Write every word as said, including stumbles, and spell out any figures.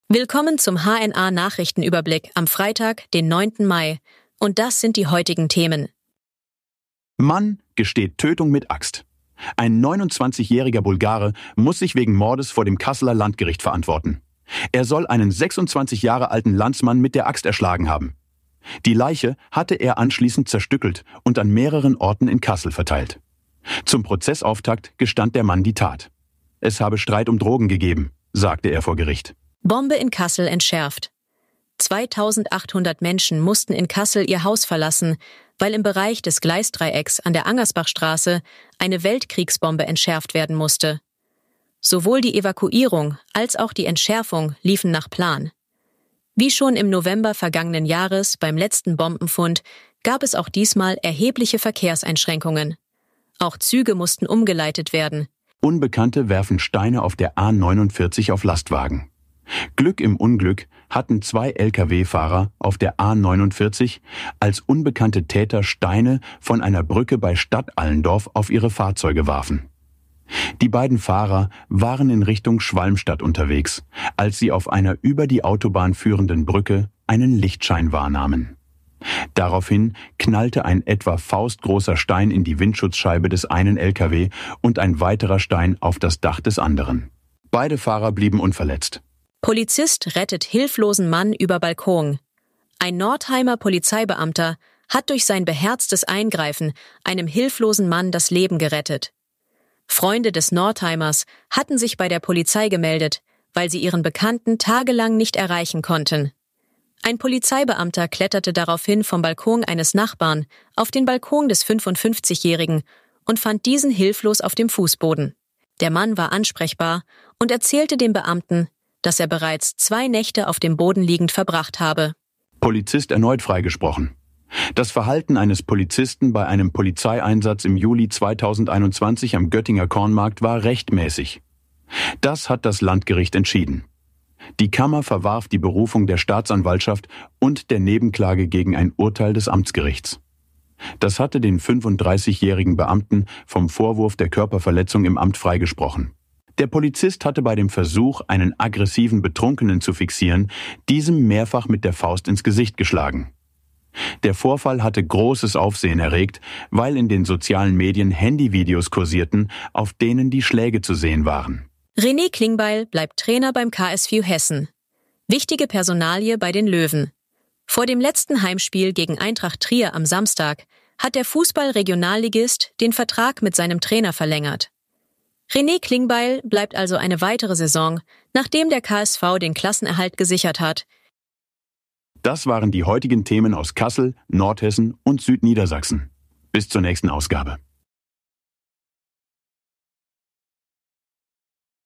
Willkommen zum H N A-Nachrichtenüberblick am Freitag, den neunten Mai. Und das sind die heutigen Themen. Mann gesteht Tötung mit Axt. Ein neunundzwanzigjähriger Bulgare muss sich wegen Mordes vor dem Kasseler Landgericht verantworten. Er soll einen sechsundzwanzig Jahre alten Landsmann mit der Axt erschlagen haben. Die Leiche hatte er anschließend zerstückelt und an mehreren Orten in Kassel verteilt. Zum Prozessauftakt gestand der Mann die Tat. Es habe Streit um Drogen gegeben, sagte er vor Gericht. Bombe in Kassel entschärft. zweitausendachthundert Menschen mussten in Kassel ihr Haus verlassen, weil im Bereich des Gleisdreiecks an der Angersbachstraße eine Weltkriegsbombe entschärft werden musste. Sowohl die Evakuierung als auch die Entschärfung liefen nach Plan. Wie schon im November vergangenen Jahres beim letzten Bombenfund gab es auch diesmal erhebliche Verkehrseinschränkungen. Auch Züge mussten umgeleitet werden. Unbekannte werfen Steine auf der A neunundvierzig auf Lastwagen. Glück im Unglück hatten zwei L K W-Fahrer auf der A neunundvierzig als unbekannte Täter Steine von einer Brücke bei Stadtallendorf auf ihre Fahrzeuge warfen. Die beiden Fahrer waren in Richtung Schwalmstadt unterwegs, als sie auf einer über die Autobahn führenden Brücke einen Lichtschein wahrnahmen. Daraufhin knallte ein etwa faustgroßer Stein in die Windschutzscheibe des einen L K W und ein weiterer Stein auf das Dach des anderen. Beide Fahrer blieben unverletzt. Polizist rettet hilflosen Mann über Balkon. Ein Nordheimer Polizeibeamter hat durch sein beherztes Eingreifen einem hilflosen Mann das Leben gerettet. Freunde des Nordheimers hatten sich bei der Polizei gemeldet, weil sie ihren Bekannten tagelang nicht erreichen konnten. Ein Polizeibeamter kletterte daraufhin vom Balkon eines Nachbarn auf den Balkon des fünfundfünfzigjährigen und fand diesen hilflos auf dem Fußboden. Der Mann war ansprechbar und erzählte dem Beamten, dass er bereits zwei Nächte auf dem Boden liegend verbracht habe. Polizist erneut freigesprochen. Das Verhalten eines Polizisten bei einem Polizeieinsatz im Juli zweitausendeinundzwanzig am Göttinger Kornmarkt war rechtmäßig. Das hat das Landgericht entschieden. Die Kammer verwarf die Berufung der Staatsanwaltschaft und der Nebenklage gegen ein Urteil des Amtsgerichts. Das hatte den fünfunddreißigjährigen Beamten vom Vorwurf der Körperverletzung im Amt freigesprochen. Der Polizist hatte bei dem Versuch, einen aggressiven Betrunkenen zu fixieren, diesem mehrfach mit der Faust ins Gesicht geschlagen. Der Vorfall hatte großes Aufsehen erregt, weil in den sozialen Medien Handyvideos kursierten, auf denen die Schläge zu sehen waren. René Klingbeil bleibt Trainer beim K S V Hessen. Wichtige Personalie bei den Löwen. Vor dem letzten Heimspiel gegen Eintracht Trier am Samstag hat der Fußball-Regionalligist den Vertrag mit seinem Trainer verlängert. René Klingbeil bleibt also eine weitere Saison, nachdem der K S V den Klassenerhalt gesichert hat. Das waren die heutigen Themen aus Kassel, Nordhessen und Südniedersachsen. Bis zur nächsten Ausgabe.